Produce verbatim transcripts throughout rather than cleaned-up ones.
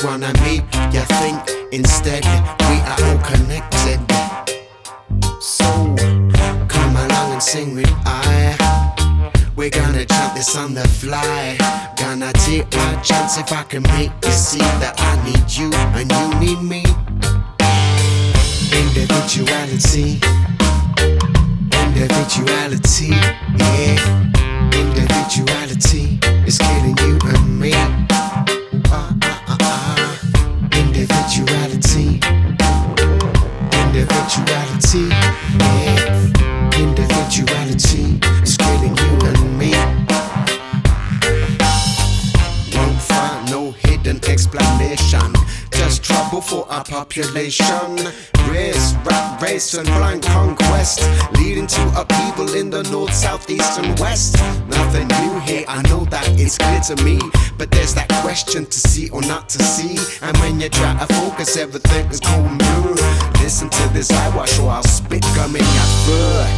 wanna make you think instead we are all connected. So come along and sing with I. We're gonna jump this on the fly. Gonna take my chance if I can make you see that I need you and you need me. Individuality, individuality, yeah. Individuality is killing you and me. Uh, uh, uh, uh. Individuality, individuality, yeah. Individuality is killing you and me. Won't find no hidden explanation, just trouble for our population. Race, rat race and blind conquest, leading to upheaval in the north, south, east and west. Nothing new here, I know that it's clear to me, but there's that question to see or not to see. And when you try to focus, everything is going blue. Listen to this eyewash or I'll spit gum in your fur.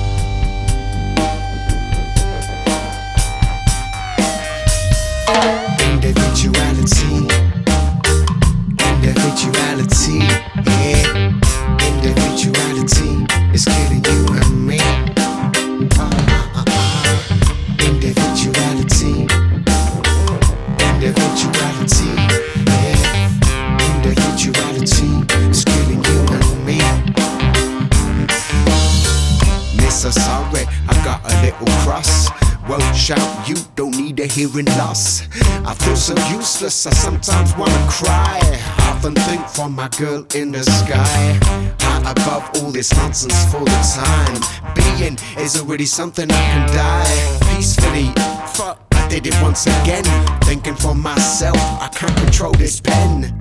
Individuality, individuality, yeah. Individuality is killing you and me. Uh, uh, uh. Individuality, individuality, yeah. Individuality is killing you and me. Miss, I'm sorry, I got a little cross. Won't shout, you don't need a hearing loss. I feel so useless, I sometimes wanna cry. I often think for my girl in the sky, high above all this nonsense for the time being is already something I can die peacefully. Fuck, I did it once again, thinking for myself, I can't control this pen.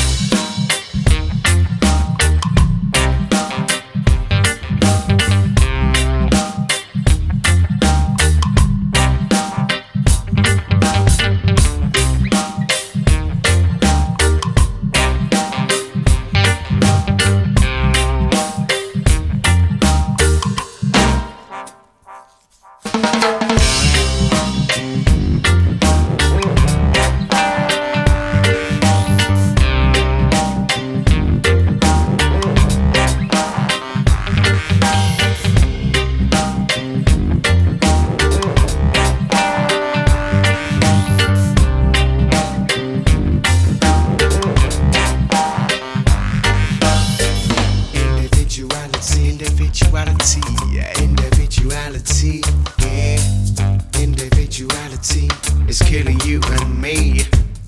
Individuality, yeah, individuality, yeah. Individuality is killing you and me.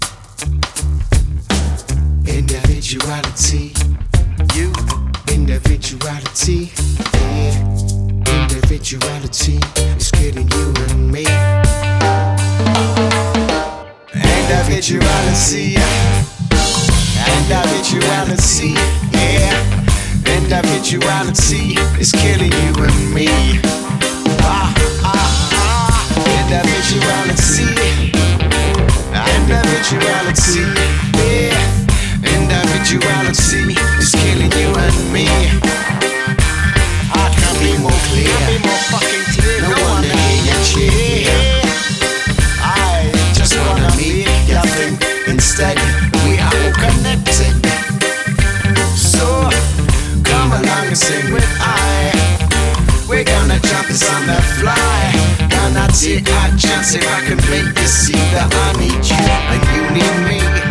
Individuality, you, individuality, yeah. Individuality is killing you and me. Individuality, individuality, yeah. Individuality is killing you and me. Ah, ah, ah. Individuality, individuality, yeah. Individuality is killing you and me. I can't be more clear, can't be more fucking clear. No, no one to hear your cheer. I just wanna make you think instead we are all connected. So come along and sing with I. We're gonna jump this on the fly. Gonna take our chance if I can make you see that I need you and you need me.